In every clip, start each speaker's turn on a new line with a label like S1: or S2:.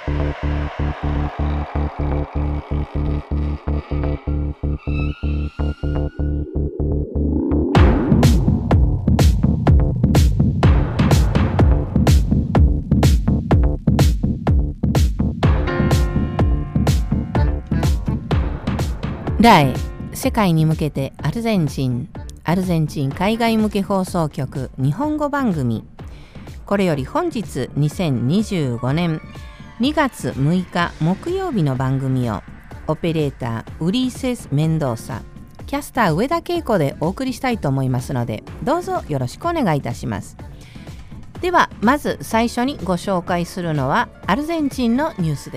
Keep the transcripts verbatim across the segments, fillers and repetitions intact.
S1: ラエ世界に向けてアルゼンチンアルゼンチン海外向け放送局日本語番組。これより本日にせんにじゅうごねんにがつむいか木曜日の番組をオペレーターウリーセス・メンドーサ、キャスター上田恵子でお送りしたいと思いますので、どうぞよろしくお願いいたします。ではまず最初にご紹介するのはアルゼンチンのニュースです。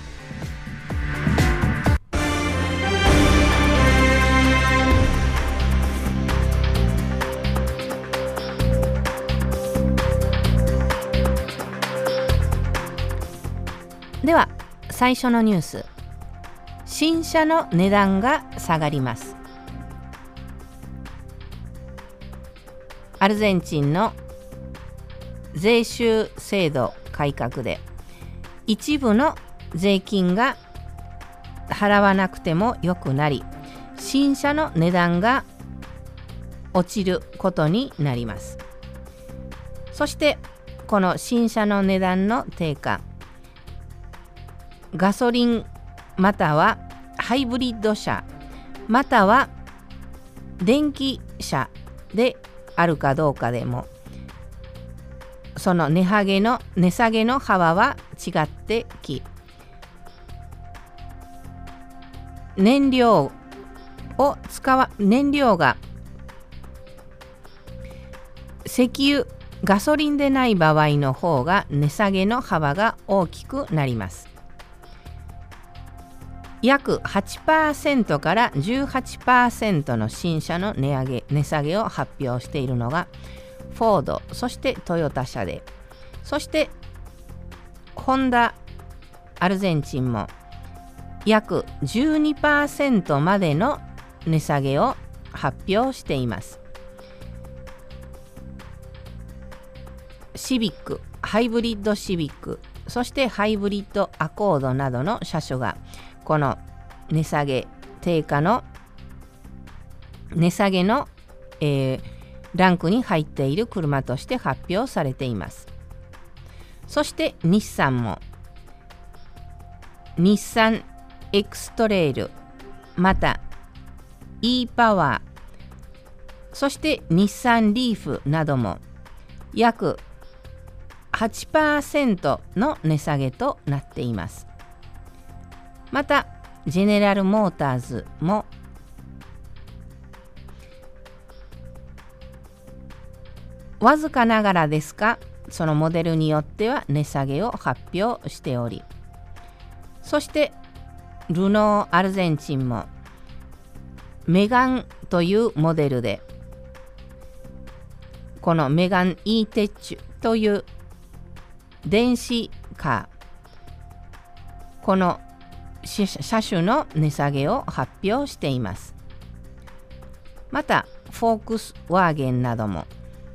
S1: では最初のニュース、新車の値段が下がります。アルゼンチンの税収制度改革で一部の税金が払わなくてもよくなり、新車の値段が落ちることになります。そしてこの新車の値段の低下、ガソリンまたはハイブリッド車または電気車であるかどうかでも、その値上げの値下げの幅は違ってき、燃料を使わ燃料が石油ガソリンでない場合の方が値下げの幅が大きくなります。約 はちパーセント から じゅうはちパーセント の新車の値上げ値下げを発表しているのがフォード、そしてトヨタ車で、そしてホンダアルゼンチンも約 じゅうにパーセント までの値下げを発表しています。シビック、ハイブリッドシビック、そしてハイブリッドアコードなどの車種がこの値下げ低下の値下げの、えー、ランクに入っている車として発表されています。そして日産も日産エクストレイル、また e パワー、そして日産リーフなども約 はちパーセント の値下げとなっています。またジェネラルモーターズもわずかながらですが、そのモデルによっては値下げを発表しており、そしてルノーアルゼンチンもメガンというモデルで、このメガン e テッチという電子カー、この車種の値下げを発表しています。またフォークスワーゲンなども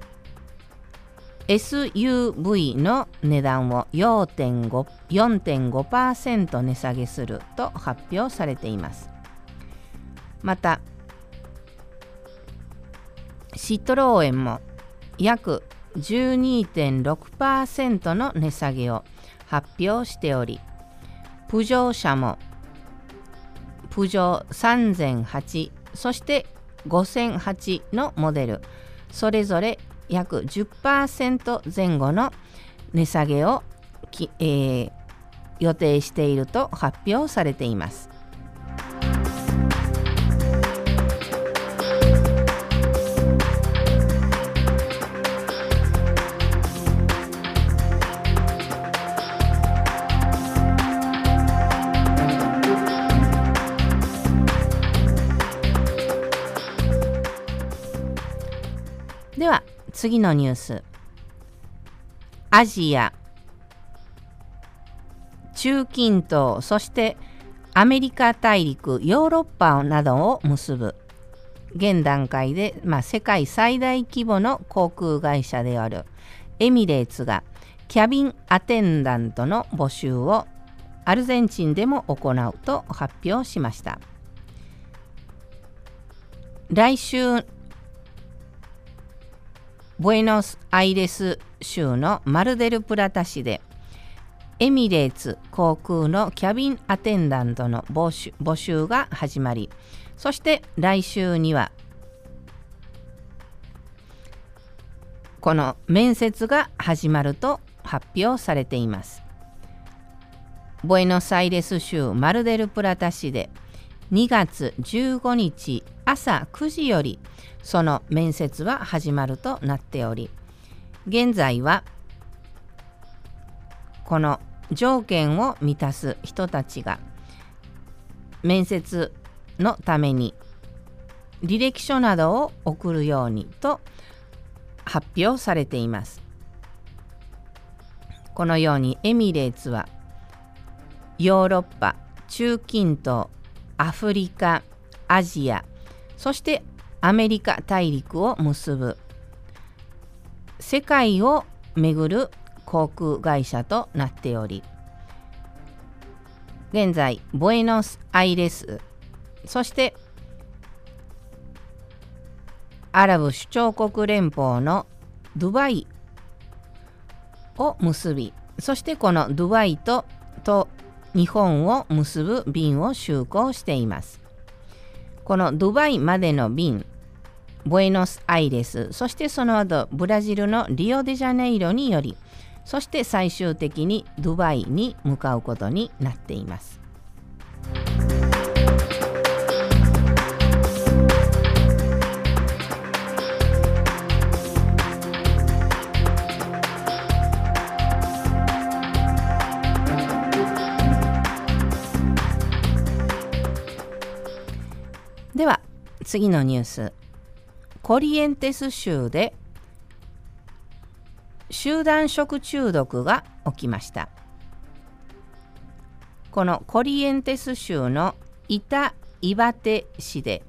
S1: エスユーブイ の値段を よんてんごパーセント 値下げすると発表されています。またシトローエンも約 じゅうにてんろくパーセント の値下げを発表しており、プジョー車もプジョーさんぜんはち、そしてごせんはちのモデル、それぞれ約 じゅっパーセント 前後の値下げを、えー、予定していると発表されています。では次のニュース、アジア、中近東、そしてアメリカ大陸、ヨーロッパなどを結ぶ現段階で、まあ、世界最大規模の航空会社であるエミレーツがキャビンアテンダントの募集をアルゼンチンでも行うと発表しました。来週、ブエノスアイレス州のマルデルプラタ市でエミレーツ航空のキャビンアテンダントの募集、募集が始まり、そして来週にはこの面接が始まると発表されています。ブエノスアイレス州マルデルプラタ市でにがつじゅうごにち朝くじよりその面接は始まるとなっており、現在はこの条件を満たす人たちが面接のために履歴書などを送るようにと発表されています。このようにエミレーツはヨーロッパ、中近東、アフリカ、アジア、そしてアメリカ大陸を結ぶ世界を巡る航空会社となっており、現在ブエノスアイレス、そしてアラブ首長国連邦のドバイを結び、そしてこのドバイとと日本を結ぶ便を就航しています。このドバイまでの便、ブエノスアイレス、そしてその後ブラジルのリオデジャネイロにより、そして最終的にドバイに向かうことになっています。では次のニュース、コリエンテス州で集団食中毒が起きました。このコリエンテス州のイタ・イバテ市で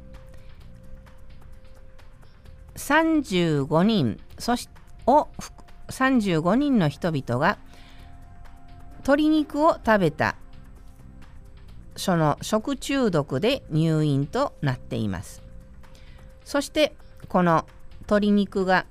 S1: さんじゅうごにんそしをさんじゅうごにんの人々が鶏肉を食べたその食中毒で入院となっています。そしてこの鶏肉が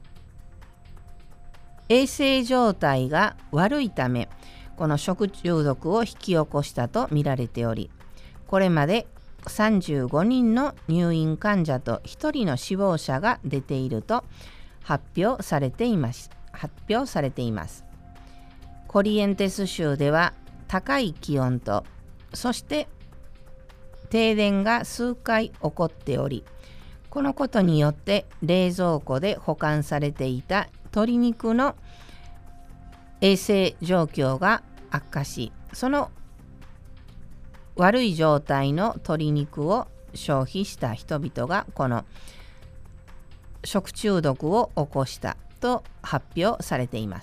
S1: 衛生状態が悪いため、この食中毒を引き起こしたと見られており、これまでさんじゅうごにんの入院患者とひとりの死亡者が出ていると発表されています。発表されています。コリエンテス州では高い気温と、そして停電が数回起こっており、このことによって冷蔵庫で保管されていた鶏肉の衛生状況が悪化し、その悪い状態の鶏肉を消費した人々がこの食中毒を起こしたと発表されています。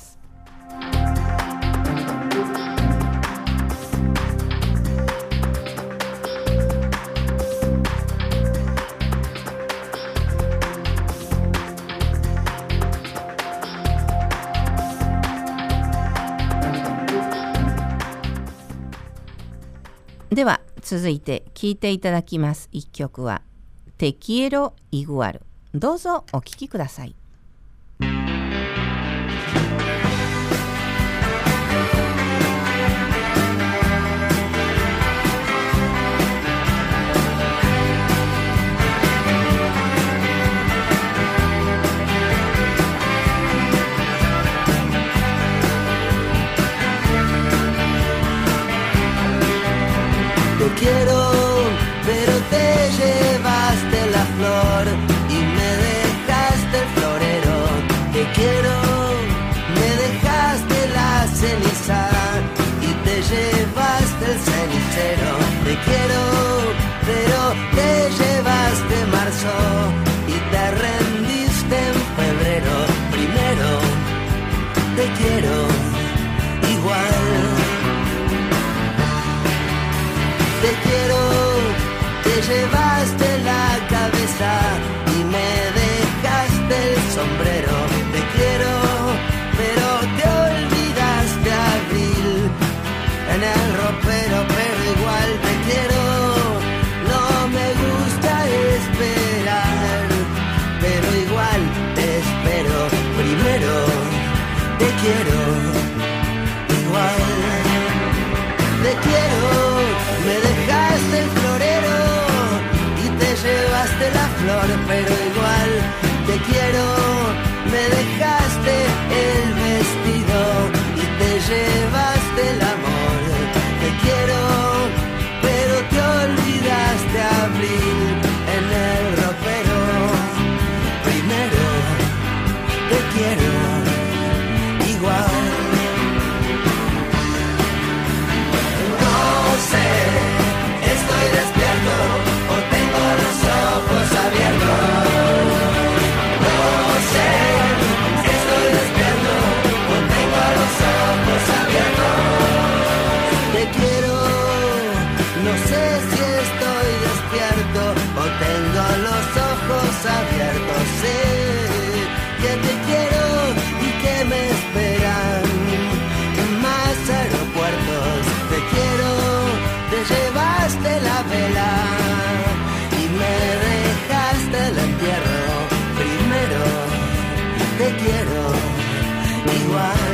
S1: では続いて聴いていただきます一曲はテキエロイグアル。どうぞお聴きください。
S2: Te quiero, pero te llevaste la flor y me dejaste el florero. flor, pero igual te quiero. Me dejaste el vestido y te llevaste el amor. Te quiero, pero te olvidaste abril en el ropero. Primero te quiero igual. No sé, estoy despierto o tengo los ojos abiertos. No sé, estoy despierto o tengo los ojos abiertos. Te quiero, no sé si estoy despierto o tengo los ojos abiertos. Sé que te quiero y que me esperan en más aeropuertos. Te quiero, te llevaste la vela y me dejaste el entierro. Primero te quiero igual.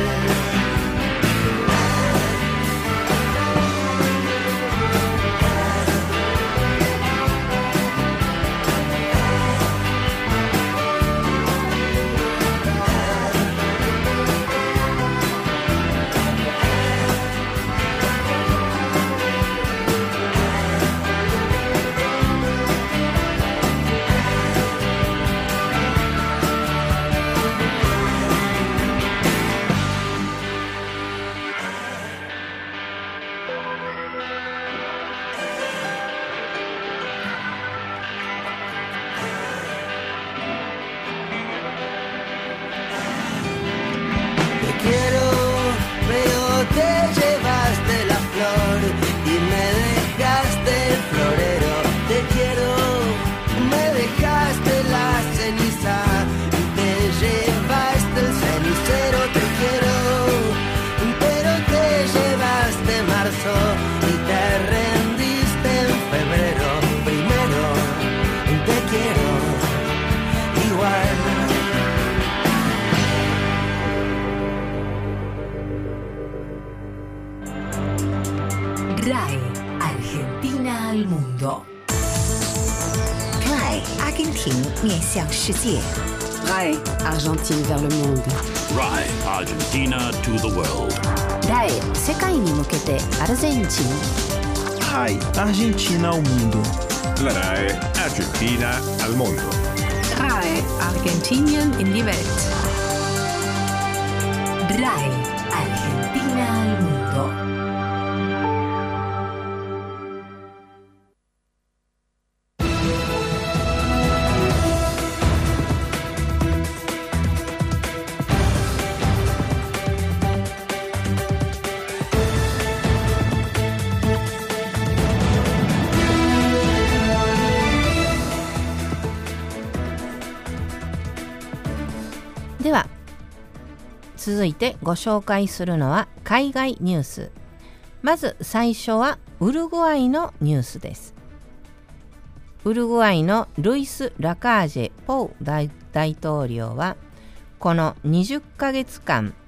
S3: RAE, Argentina al mundo.
S4: RAE, Argentine 面向世界。
S5: RAE, Argentine vers le monde.
S6: RAE, Argentina to the world.
S1: ラエ世界に向けてアルゼンチン
S7: RAE, Argentina ao mundo.
S8: La RAE, Argentina al mundo.
S5: RAE, Argentinien in die Welt.
S3: RAE, Argentina al mundo.
S1: では続いてご紹介するのは海外ニュース。まず最初はウルグアイのニュースです。ウルグアイのルイス・ラカージェ・ポウ 大, 大統領はこのにじゅっかげつかん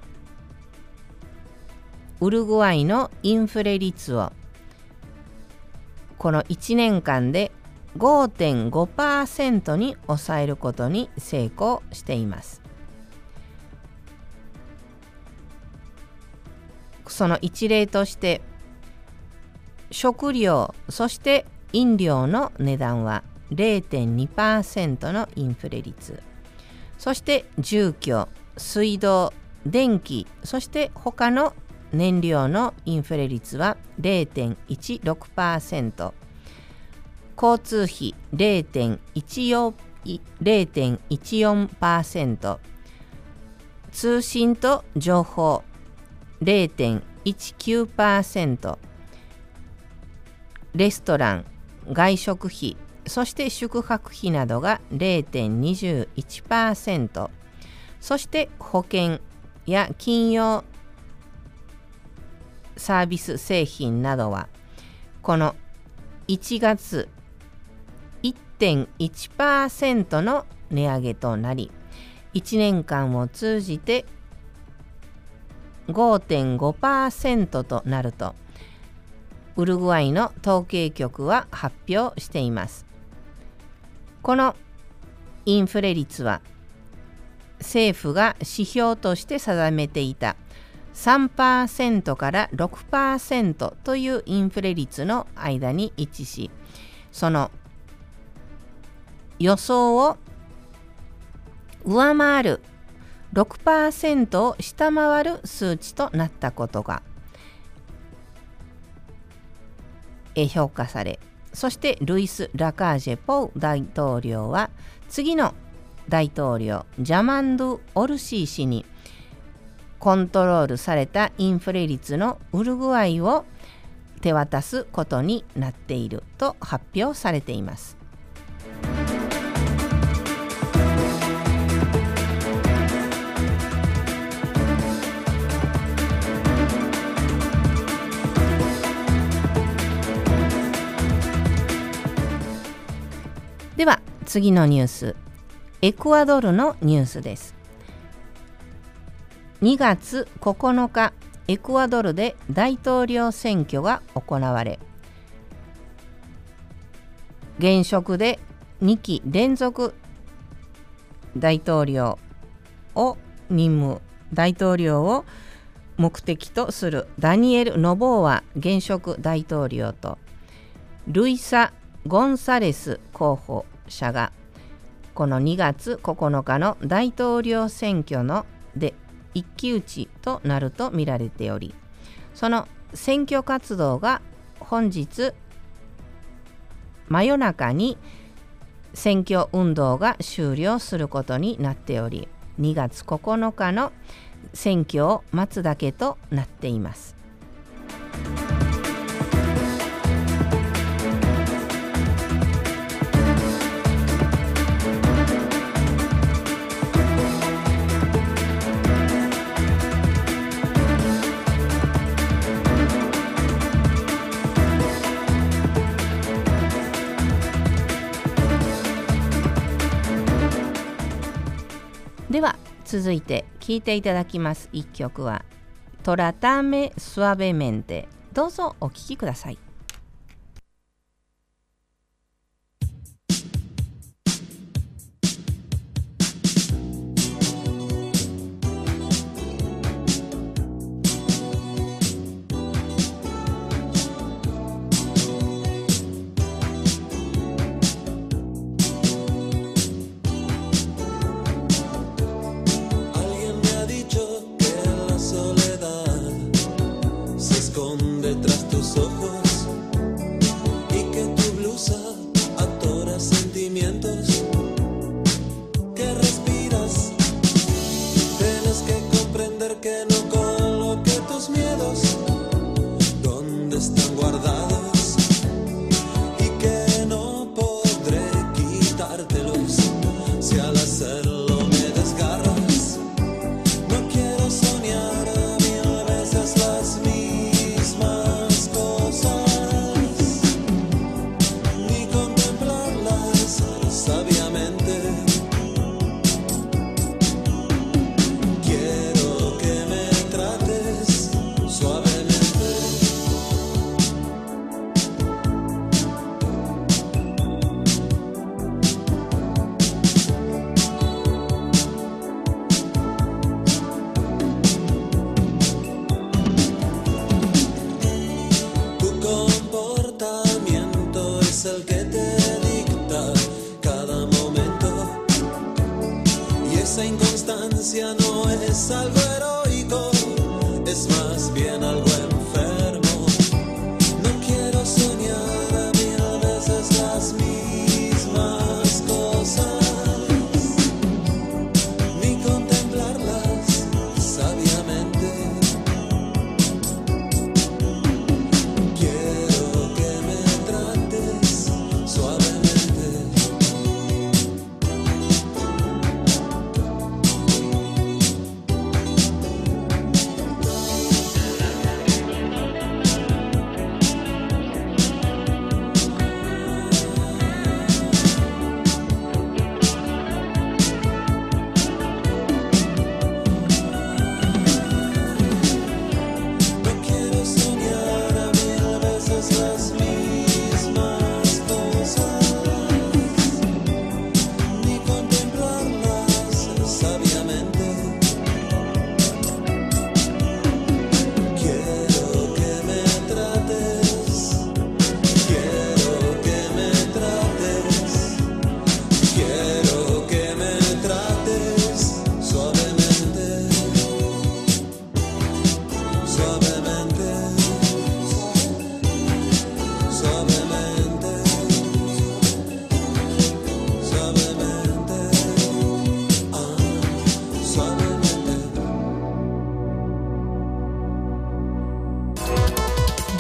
S1: ウルグアイのインフレ率をこのいちねんかんで ごてんごパーセント に抑えることに成功しています。その一例として食料そして飲料の値段は れいてんにパーセント のインフレ率、そして住居、水道、電気、そして他の燃料のインフレ率は れいてんいちろくパーセント、交通費 れいてんいちよんパーセント、通信と情報 れいてんいちきゅうパーセント、レストラン、外食費、そして宿泊費などが れいてんにじゅういちパーセント、そして保険や金融サービス製品などはこのいちがつ いってんいちパーセント の値上げとなり、いちねんかんを通じて ごてんごパーセント となるとウルグアイの統計局は発表しています。このインフレ率は政府が指標として定めていた さんパーセント から ろくパーセント というインフレ率の間に位置し、その予想を上回る ろくパーセント を下回る数値となったことが評価され、そしてルイス・ラカージェ・ポウ大統領は次の大統領ジャマンドゥ・オルシー氏にコントロールされたインフレ率のウルグアイを手渡すことになっていると発表されています。では次のニュース、エクアドルのニュースです。にがつここのか、エクアドルで大統領選挙が行われ、現職でにき連続大統領を任務大統領を目的とするダニエル・ノボーワ現職大統領とルイサ・ゴンサレス候補者がこのにがつここのかの大統領選挙ので一騎打ちとなると見られており、その選挙活動が本日真夜中に選挙運動が終了することになっており、にがつここのかの選挙を待つだけとなっています。では続いて聴いていただきます一曲はトラタメスワベメンテ。どうぞお聴きください。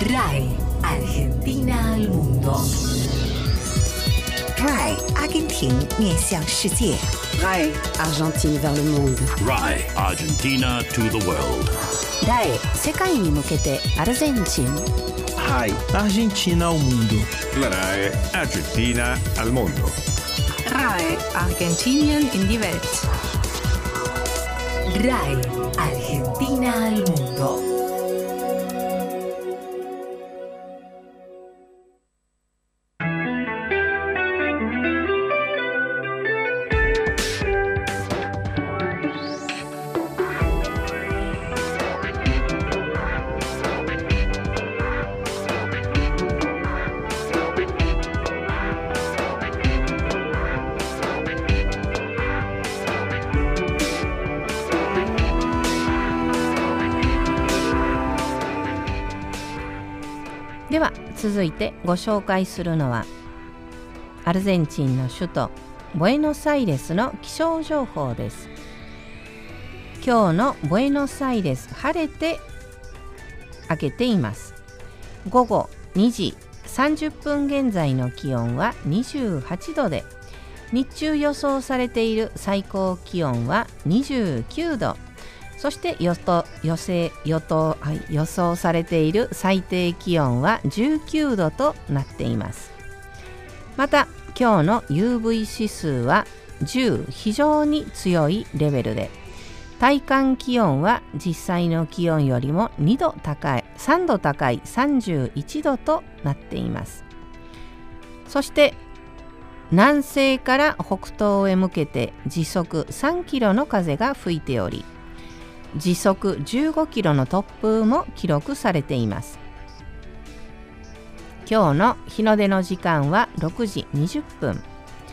S3: R A E Argentina al mundo.
S4: R A E 阿根廷面向世界。
S5: R A E Argentine vers le monde.
S6: R A E Argentina to the world.
S1: R A E 世界に向けてアルゼンチン。
S7: R A E Argentina ao mundo.
S8: La R A E Argentina al mondo.
S5: R A E Argentinien in die Welt.
S3: R A E Argentina al mundo.
S1: では続いてご紹介するのはアルゼンチンの首都ブエノスアイレスの気象情報です。今日のブエノスアイレス、晴れて明けています。午後にじさんじゅっぷん現在の気温はにじゅうはちどで、日中予想されている最高気温はにじゅうきゅうど、そして予想、予想、予想、はい、予想されている最低気温はじゅうきゅうどとなっています。また今日の ユーブイ 指数はじゅう、非常に強いレベルで、体感気温は実際の気温よりもにど高い、さんど高いさんじゅういちどとなっています。そして南西から北東へ向けて時速さんキロの風が吹いており、時速じゅうごキロの突風も記録されています。今日の日の出の時間はろくじにじゅっぷん、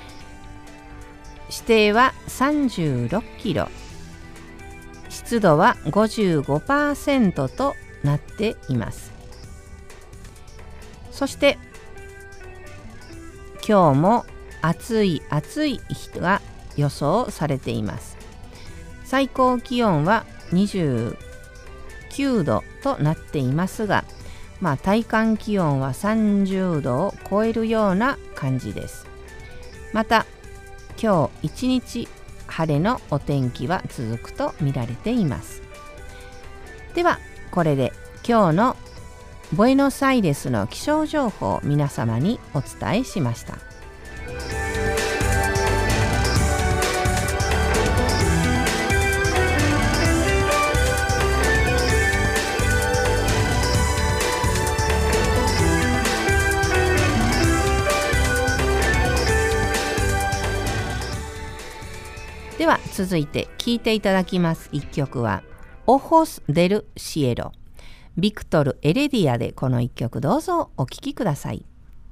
S1: 視程はさんじゅうろっキロ、湿度は ごじゅうごパーセント となっています。そして今日も暑い暑い日が予想されています。最高気温はにじゅうきゅうどとなっていますが、まあ、体感気温はさんじゅうどを超えるような感じです。また今日一日晴れのお天気は続くと見られています。ではこれで今日のブエノスアイレスの気象情報を皆様にお伝えしました。では続いて聴いていただきます一曲はOjos del Cielo、ビクトル・エレディアでこの一曲どうぞお聴きください。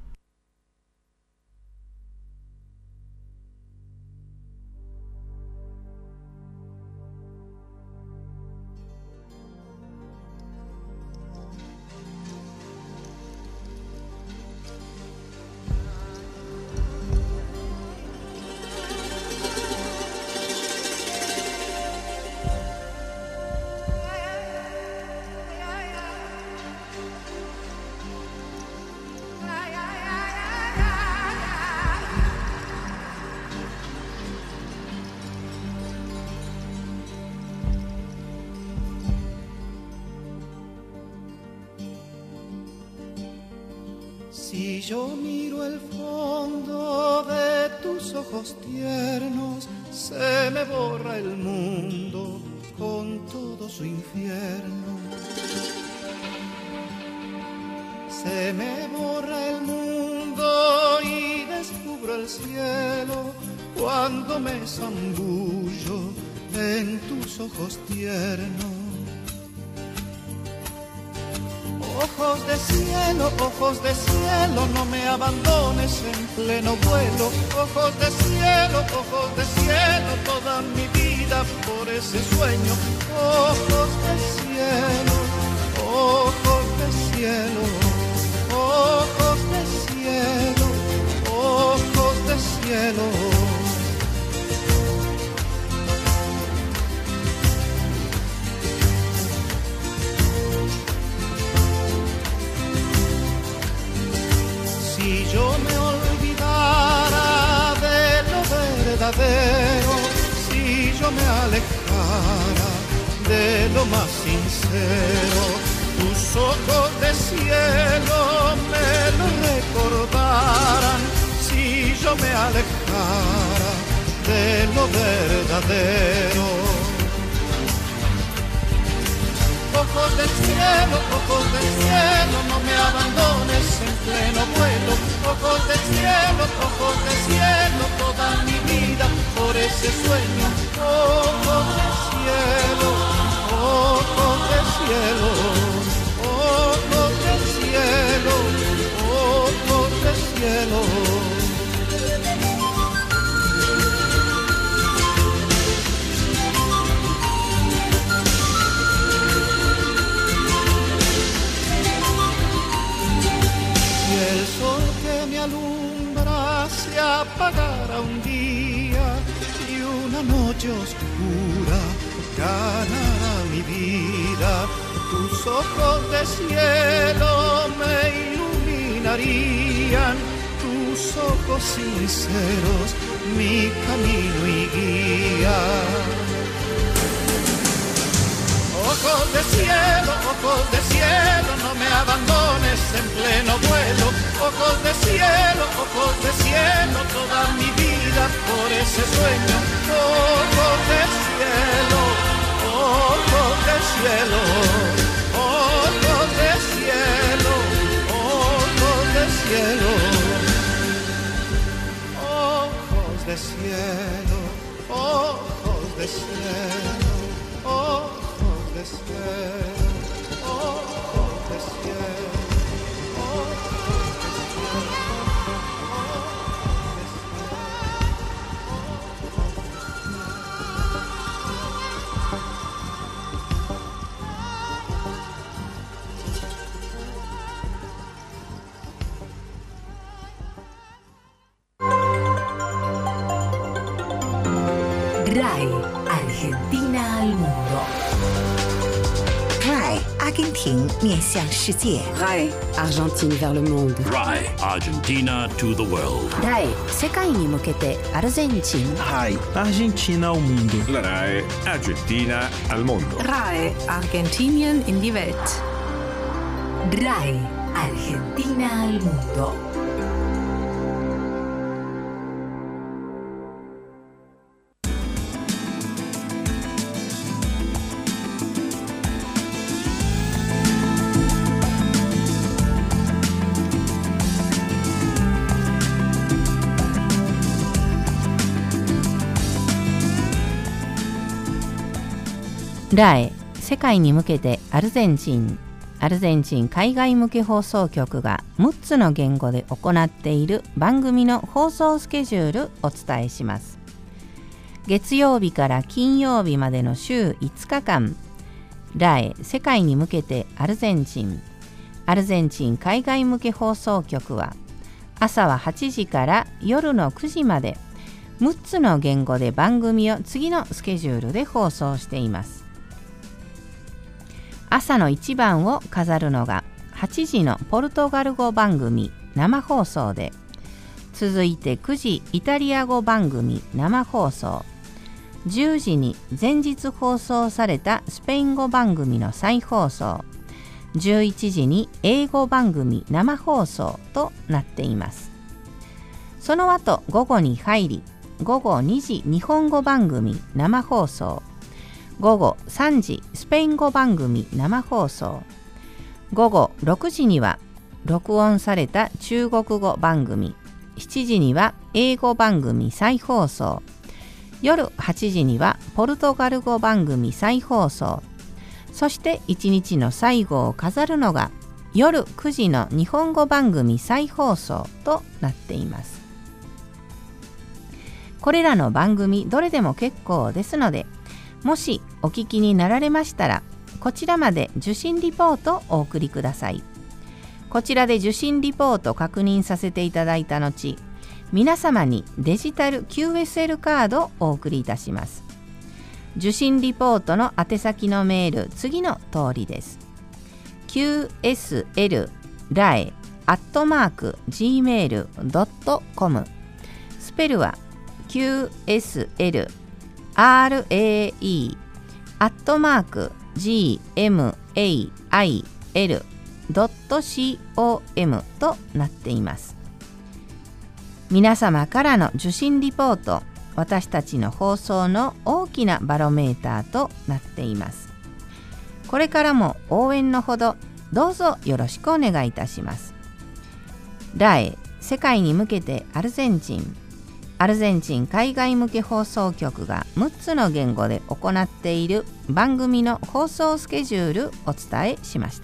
S2: Si yo miro el fondo de tus ojos tiernos, se me borra el mundo con todo su infierno. Se me borra el mundo y descubro el cielo cuando me zambullo en tus ojos tiernos. Ojos de cielo, ojos de cielo, no me abandones en pleno vuelo. Ojos de cielo, ojos de cielo, toda mi vida por ese sueño. Ojos de cielo, ojos de cielo, ojos de cielo, ojos de cielo. de lo más sincero. Tus ojos de cielo me lo recordarán si yo me alejara de lo verdadero. Ojos del cielo, ojos del cielo, no me abandones en pleno vuelo. Ojos del cielo, ojos del cielo, toda mi vida por ese sueño. Ojos del cielo, ojos del cielo, ojos del cielo, ojos del cielo. El sol que me alumbra se apagará un día y una noche oscura ganará mi vida. Tus ojos de cielo me iluminarían, tus ojos sinceros mi camino y guía. Ojos de cielo, ojos de cielo, no me abandones en pleno vuelo. Ojos de cielo, ojos de cielo, toda mi vida por ese sueño. Ojos de cielo, ojos de cielo, ojos de cielo, ojos de cielo, ojos de cielo, ojos de cielo, ojos de cielo, ojos de cielo, ojos de cielo.
S3: RAI, Argentina al mundo.
S4: RAI 阿根廷面向世界。
S5: RAI, Argentine vers le monde.
S6: R A I Argentina to the world.
S1: ライ世界に向けてアルゼンチン。
S7: RAI Argentina ao mundo.
S8: La R A E Argentina al mundo.
S5: RAI, Argentinien in die Welt.
S3: RAI, Argentina al mundo.
S1: ライ世界に向けてアルゼンチンアルゼンチン海外向け放送局がむっつの言語で行っている番組の放送スケジュールお伝えします。月曜日から金曜日までの週いつかかん、ライ世界に向けてアルゼンチンアルゼンチン海外向け放送局は朝ははちじから夜のくじまでむっつの言語で番組を次のスケジュールで放送しています。朝の一番を飾るのがはちじのポルトガル語番組生放送で、続いてくじイタリア語番組生放送、じゅうじに前日放送されたスペイン語番組の再放送、じゅういちじに英語番組生放送となっています。その後午後に入り、午後にじ日本語番組生放送、午後さんじスペイン語番組生放送、午後ろくじには録音された中国語番組、しちじには英語番組再放送、夜はちじにはポルトガル語番組再放送、そしていちにちの最後を飾るのが夜くじの日本語番組再放送となっています。これらの番組どれでも結構ですので、もしお聞きになられましたら、こちらまで受信リポートをお送りください。こちらで受信リポート確認させていただいた後、皆様にデジタル キューエスエル カードをお送りいたします。受信リポートの宛先のメール、次の通りです。キューエスエル ライ アットマーク ジーメール ドットコム、 スペルは キューエスエル ライアットマーク ジーエムエーアイエルドットコム となっています。皆様からの受信リポート、私たちの放送の大きなバロメーターとなっています。これからも応援のほどどうぞよろしくお願いいたします。ラエ、世界に向けてアルゼンチン、アルゼンチン海外向け放送局がむっつの言語で行っている番組の放送スケジュールお伝えしました。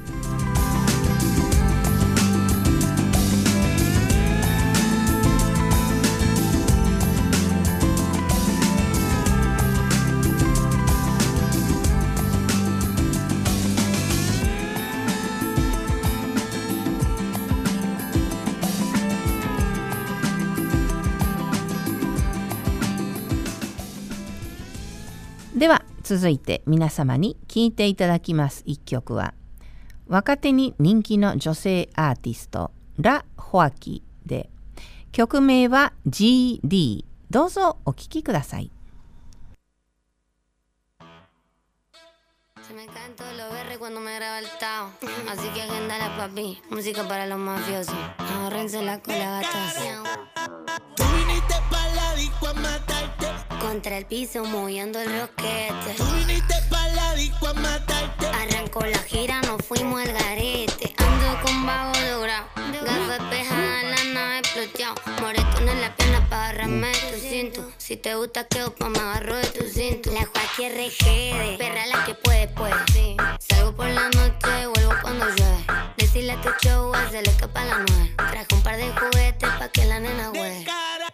S1: では続いて皆様に聴いていただきます一曲は、若手に人気の女性アーティストラ・ホアキで、曲名は ジーディー。 どうぞお聴きください。
S9: Se me caen todos los berres cuando me graba el tao. Así que agendala, papi. Música para los mafiosos. Ahórrense la cola, gatas.
S10: Tú viniste pa' la disco a matarte.
S9: Contra el piso moviendo el roquete.
S10: Tú viniste pa' la disco a matarte.
S9: Arrancó la gira, nos fuimos al garete. Ando con vago logrado. Gafas pejadas, la nave exploteado. Moretón en la pierna pa' agarrarme de tu cinto. Si te gusta quedo pa' me agarro de tu cinto. La Joaquín R G D, perra la que puede, puede. Sí. Salgo por la noche, vuelvo cuando llueve. Decirle a tu show, se le escapa la nueve. Traje un par de juguetes pa' que la nena juegue.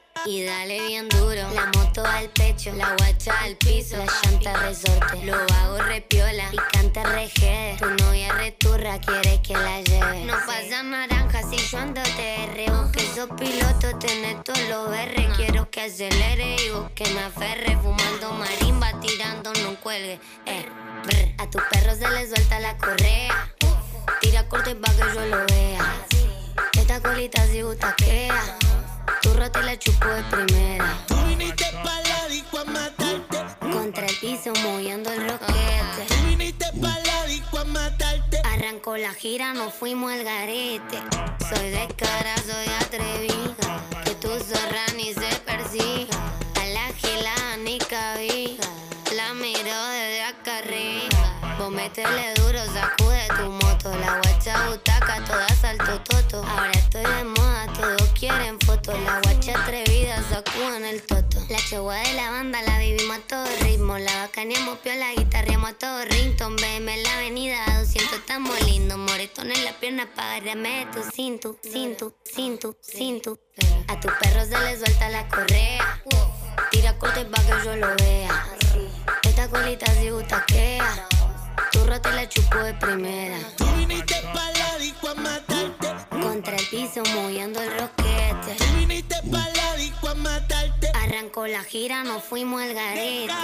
S9: Y dale bien duro, la moto al pecho, la guacha al piso, la llanta resorte, lo hago repiola, picante rejede, tu novia returra, quiere que la lleve. No pasa naranja si yo ando T R, vos que sos piloto, tenés todos los berres, quiero que acelere y vos que me aferre, fumando marimba, tirando no cuelgue, eh, brr. A tu perro se le suelta la correa, tira corte pa' que yo lo vea, esta colita si butaquea. Tu rata la chupo de primera.
S10: Tú viniste pa' la disco a matarte.
S9: Contra el piso moviendo el roquete.
S10: Tú viniste pa' la disco a matarte.
S9: Arrancó la gira, nos fuimos al garete. Soy de cara, soy atrevida. Que tu zorra ni se persiga. A la gila ni cabida. La miro desde acá arriba. Vos métele duro, sacude tu moto. La guacha butaca, toda salto toto. Ahora estoy de moda, todos quieren fotos. La guacha atrevida, sacuden el toto. La chegua de la banda, la vivimos a todo ritmo. La bacaneamos piola, guitarreamos a todo rington. B M en la avenida, a doscientos estamos lindos. Moretón en la pierna, pa' agarrarme de tu cinto. Cinto, cinto, cinto. A tu perro se le suelta la correa. Tira corte pa' que yo lo vea. Esta colita si butaquea. Tu rata la chupo de primera.
S10: Tú viniste pa' la disco a matarte.
S9: Contra el piso moviendo el roquete.
S10: Tú viniste pa' la disco a matarte.
S9: Arrancó la gira, nos fuimos al garete.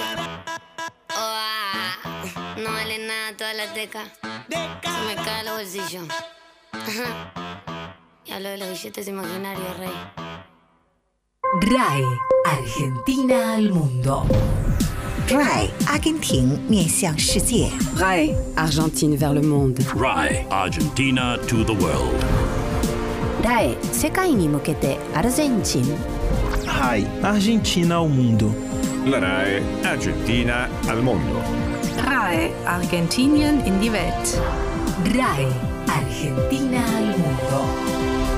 S9: Oh, ah, no vale nada toda la teca. Se me cae los bolsillos. Y hablo de los billetes imaginarios, rey.
S3: R A E Argentina al mundo.
S4: R A E 阿根廷面向世界。
S5: R A E Argentine vers le monde.
S6: R A E Argentina to the world.
S1: ラエ、世界に向けてアルゼンチン。
S7: R A E Argentina ao mundo.
S8: La R A E Argentina al mundo.
S5: R A E Argentinien in die Welt.
S3: R A E Argentina al mundo.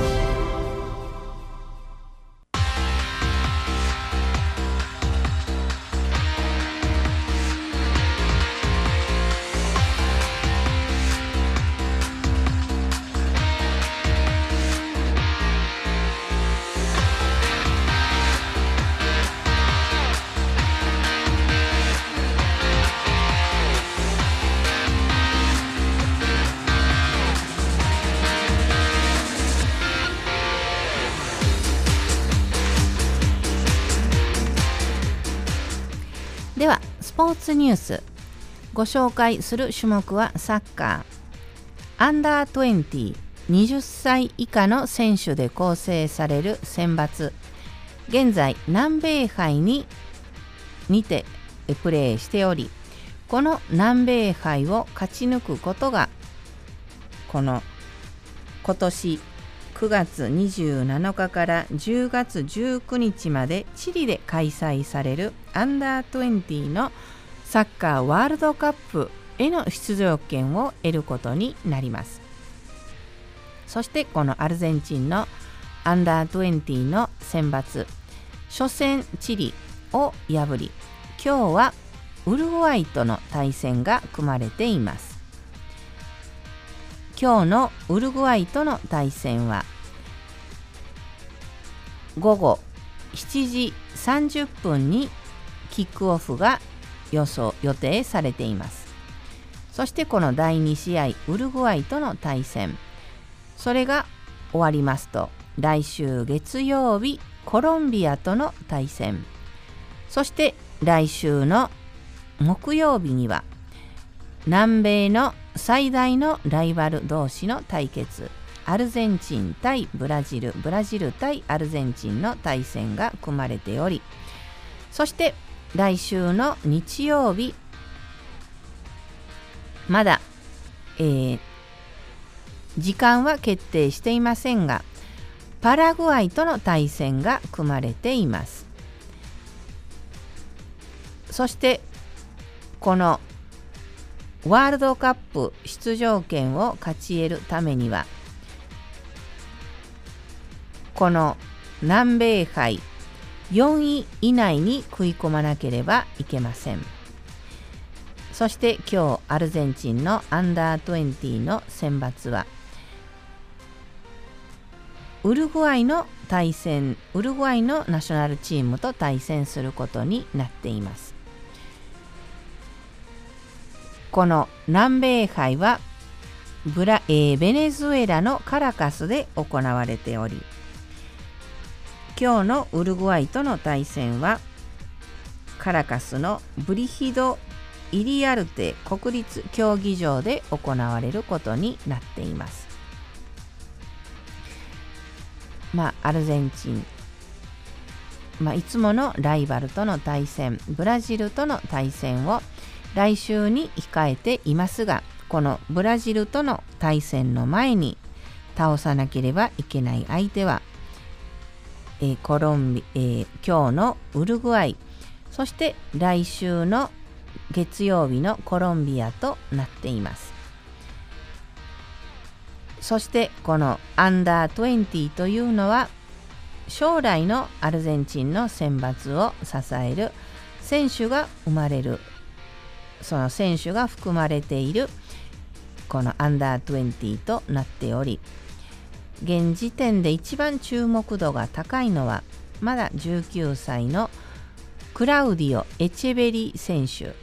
S1: ではスポーツニュース、ご紹介する種目はサッカー。アンダーにじゅう、にじゅっさい以下の選手で構成される選抜。現在南米杯ににてプレーしており、 この南米杯を勝ち抜くことがこの今年くがつにじゅうなのかからじゅうがつじゅうくにちまでチリで開催されるアンダーにじゅうのサッカーワールドカップへの出場権を得ることになります。そしてこのアルゼンチンのアンダーにじゅうの選抜初戦チリを破り、今日はウルグアイとの対戦が組まれています。今日のウルグアイとの対戦はごごしちじさんじゅっぷんにキックオフが予想予定されています。そしてこのだいにしあいウルグアイとの対戦、それが終わりますと来週月曜日コロンビアとの対戦、そして来週の木曜日には南米の最大のライバル同士の対決、アルゼンチン対ブラジル、ブラジル対アルゼンチンの対戦が組まれており、そして来週の日曜日、まだ、えー、時間は決定していませんが、パラグアイとの対戦が組まれています。そしてこのワールドカップ出場権を勝ち得るためには、この南米杯よんい以内に食い込まなければいけません。そして今日アルゼンチンのアンダーにじゅうの選抜はウルグアイの対戦、ウルグアイのナショナルチームと対戦することになっています。この南米杯はブラ、えー、ベネズエラのカラカスで行われており、今日のウルグアイとの対戦はカラカスのブリヒド・イリアルテ国立競技場で行われることになっています。まあアルゼンチン、まあ、いつものライバルとの対戦、ブラジルとの対戦を来週に控えていますが、このブラジルとの対戦の前に倒さなければいけない相手は、えー、コロンビ、えー、今日のウルグアイ、そして来週の月曜日のコロンビアとなっています。そしてこのアンダーにじゅうというのは将来のアルゼンチンの選抜を支える選手が生まれる、その選手が含まれているこのアンダーにじゅうとなっており、現時点で一番注目度が高いのはまだじゅうきゅうさいのクラウディオ・エチェベリ選手。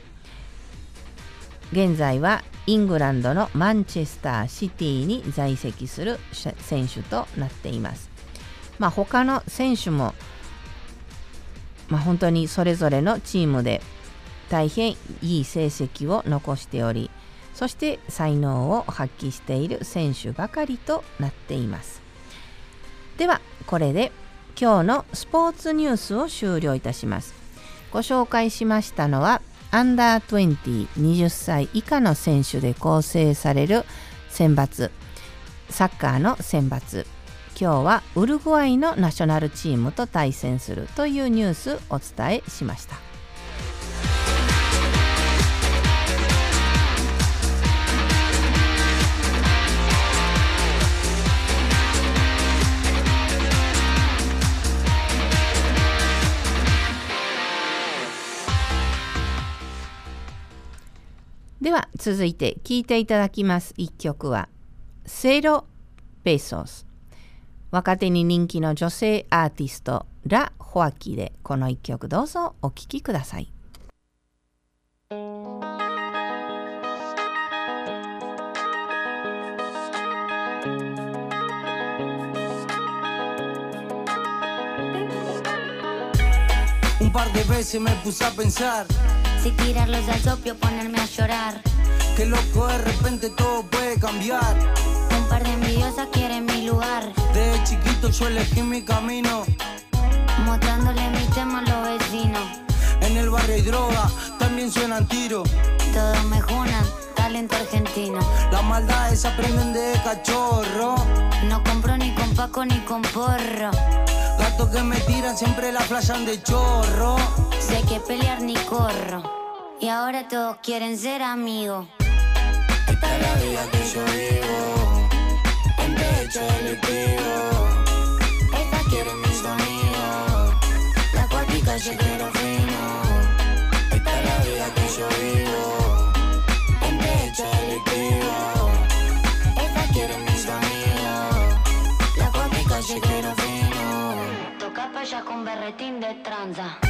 S1: 現在はイングランドのマンチェスターシティに在籍する選手となっています。まあ、他の選手も、まあ、本当にそれぞれのチームで大変いい成績を残しており、そして才能を発揮している選手ばかりとなっています。ではこれで今日のスポーツニュースを終了いたします。ご紹介しましたのはアンダーにじゅう、にじゅっさい以下の選手で構成される選抜、サッカーの選抜。今日はウルグアイのナショナルチームと対戦するというニュースをお伝えしました。では続いて聴いていただきます一曲はセロ・ペソス、若手に人気の女性アーティストラ・ホアキでこの一曲どうぞお聴きください。
S10: Un par de veces me puse a pensar
S9: si tirarlos al sopio, ponerme a llorar.
S10: Que loco, de repente todo puede cambiar.
S9: Un par de envidiosas quieren mi lugar.
S10: Desde chiquito yo elegí mi camino,
S9: mostrándole mi tema a los vecinos.
S10: En el barrio hay droga, también también suenan tiros.
S9: Todos me junan, talento argentino.
S10: Las maldades se aprenden de cachorro.
S9: No compro ni con Paco ni con porro.
S10: Gatos que me tiran siempre la flashan de chorro.
S9: Si hay que pelear ni corro. Y ahora todos quieren ser amigos.
S10: Esta es la vida que yo vivo. En pecho delictivo.
S9: Esta quiere mi sonido. La cuarta callejero fino.
S10: Esta es la vida que yo vivo. En pecho delictivo.
S9: Esta quiere mi sonido. La cuarta callejero fino. Toca pa' allá con berretín de tranza.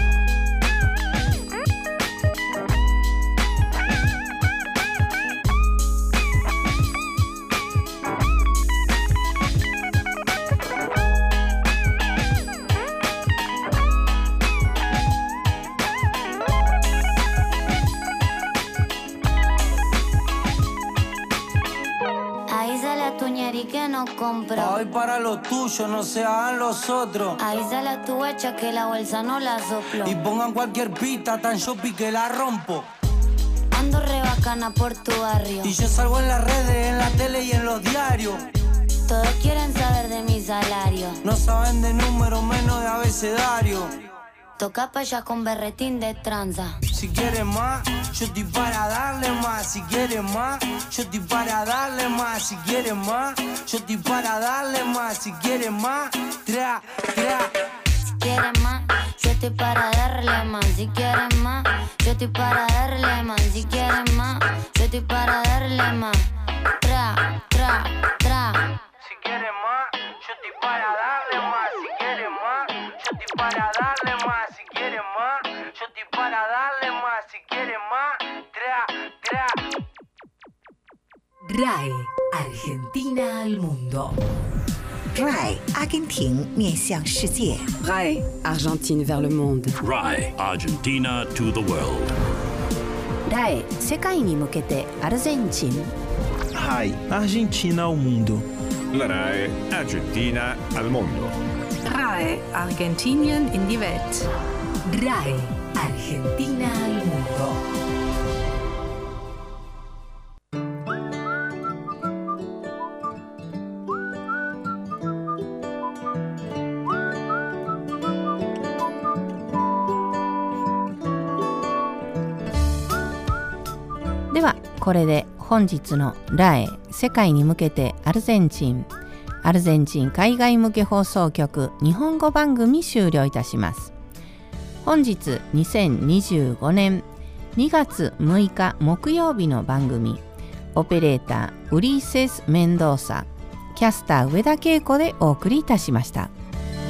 S9: Y que no compro.
S10: Hoy para lo tuyo, no se hagan los otros.
S9: Ahí sale tu guacha que la bolsa no la soplo.
S10: Y pongan cualquier pista, tan shopping que la rompo.
S9: Ando re bacana por tu barrio.
S10: Y yo salgo en las redes, en la tele y en los diarios.
S9: Todos quieren saber de mi salario.
S10: No saben de número, menos de abecedario.
S9: Toca pa' allá con berretín de tranza.
S10: Si quieres más, yo estoy para darle más. Si quieres más, yo estoy para darle más. Si quieres más, yo estoy para darle más. Si quieres más, tra, tra.
S9: Si quieres más, yo estoy para darle más. Si quieres más, yo estoy para darle más. Si quieres más, yo estoy para darle más. Tra, tra, tra.
S10: Si quieres más, yo estoy para darle más. Si quieres más, yo estoy para darle más. Si quieres más, yo estoy para darle más. Si quieres más, tra, tra.
S3: R A E Argentina al mundo.
S4: R A E 阿根廷面向世界。
S5: R A E Argentine vers le monde.
S6: R A E Argentina to the world.
S1: ラエ世界に向けてアルゼンチン。
S7: R A E Argentina ao mundo.
S8: La R A E Argentina al mondo.
S5: R A E Argentinien in die Welt.
S3: R A E Argentina al mundo.
S1: De ではこれで本日のラエ世界に向けてアルゼンチンアルゼンチン海外向け放送局日本語番組終了いたします。本日にせんにじゅうごねんにがつむいか木曜日の番組、オペレーターウリーセス・メンドーサ、キャスター上田恵子でお送りいたしました。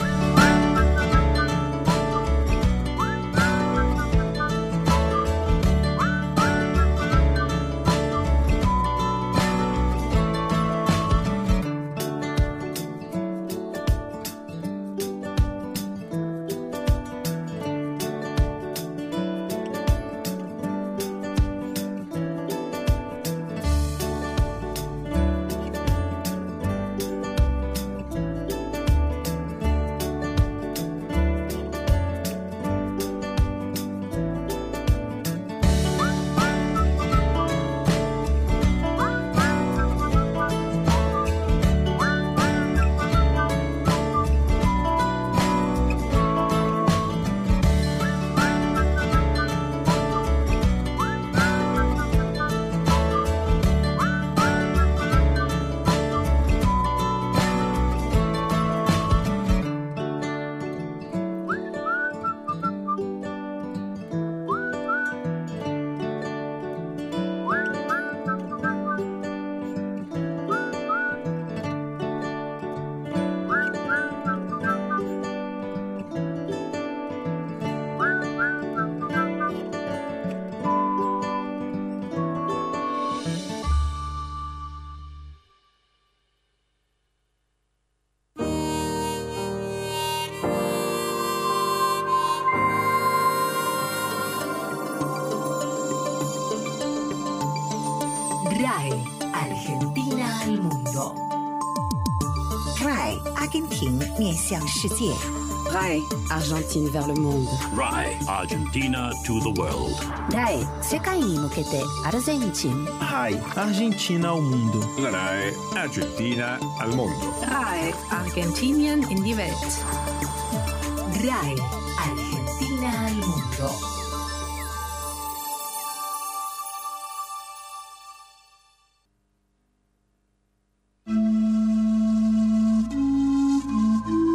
S3: R A E Argentina al mundo.
S4: R A E 阿根廷面向世界。
S3: R A E Argentine vers le monde.
S6: R A E Argentina to the world.
S1: ライ 世界に向けてアルゼンチン
S7: R A E Argentina ao mundo.
S8: La R A E Argentina al mondo.
S5: R A E Argentinien in die Welt.
S3: R A E Argentina al mundo.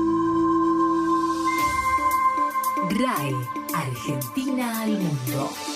S3: R A E Argentina al mundo.